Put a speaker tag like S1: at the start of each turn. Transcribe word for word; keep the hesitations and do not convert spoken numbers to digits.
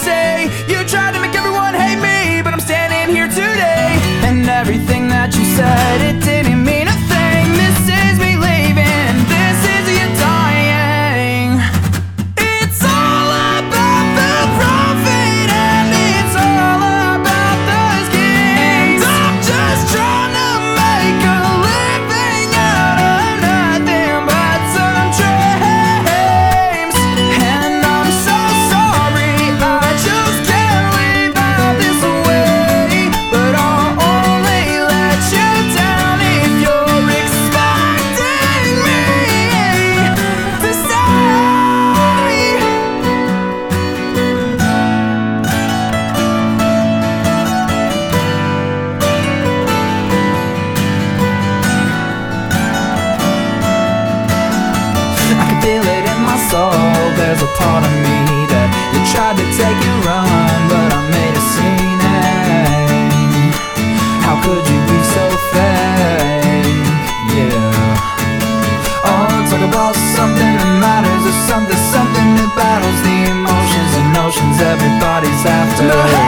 S1: say. You tried to make everyone hate me, but I'm standing here today. And everything that you said, it didn't mean a thing. This is me leaving, this is you dying. It's all about the profit, and it's all about the gain. And I'm just trying to make a living out of nothing but some dreams. And I'm so sorry, I just can't live out this way. But I'll only let you down if you're expecting me to stay. I can feel it in my soul. There's a part of me that you tried to take and run, but I made a scene. How could you be so fake? Yeah. Oh, talk about something that matters, or something, something that battles the emotions and notions everybody's after.